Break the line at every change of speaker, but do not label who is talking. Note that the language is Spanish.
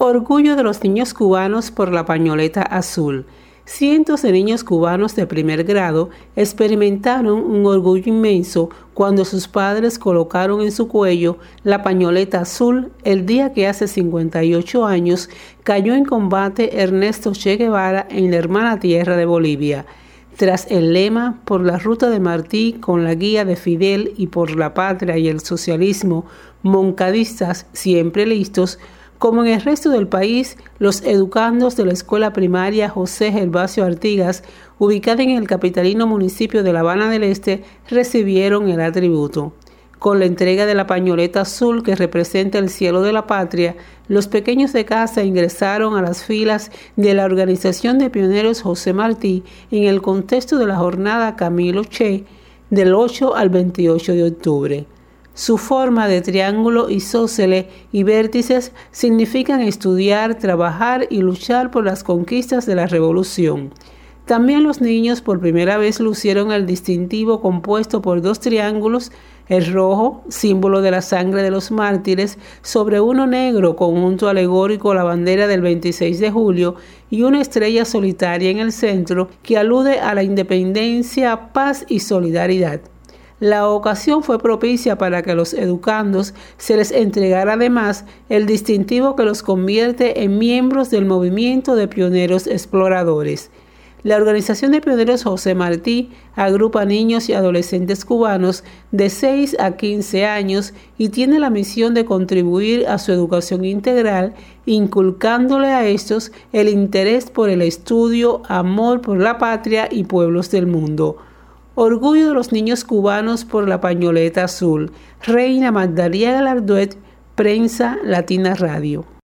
Orgullo de los niños cubanos por la pañoleta azul. Cientos de niños cubanos de primer grado experimentaron un orgullo inmenso cuando sus padres colocaron en su cuello la pañoleta azul el día que hace 58 años cayó en combate Ernesto Che Guevara en la hermana tierra de Bolivia. Tras el lema "Por la ruta de Martí con la guía de Fidel y por la patria y el socialismo, moncadistas siempre listos", como en el resto del país, los educandos de la escuela primaria José Gervasio Artigas, ubicada en el capitalino municipio de La Habana del Este, recibieron el atributo. Con la entrega de la pañoleta azul que representa el cielo de la patria, los pequeños de casa ingresaron a las filas de la Organización de Pioneros José Martí en el contexto de la jornada Camilo Che del 8 al 28 de octubre. Su forma de triángulo isósceles y vértices significan estudiar, trabajar y luchar por las conquistas de la revolución. También los niños por primera vez lucieron el distintivo compuesto por dos triángulos, el rojo, símbolo de la sangre de los mártires, sobre uno negro, conjunto alegórico a la bandera del 26 de julio, y una estrella solitaria en el centro que alude a la independencia, paz y solidaridad. La ocasión fue propicia para que a los educandos se les entregara además el distintivo que los convierte en miembros del movimiento de pioneros exploradores. La Organización de Pioneros José Martí agrupa niños y adolescentes cubanos de 6 a 15 años y tiene la misión de contribuir a su educación integral, inculcándole a estos el interés por el estudio, amor por la patria y pueblos del mundo. Orgullo de los niños cubanos por la pañoleta azul. Reina Magdalena Galarduet, Prensa Latina Radio.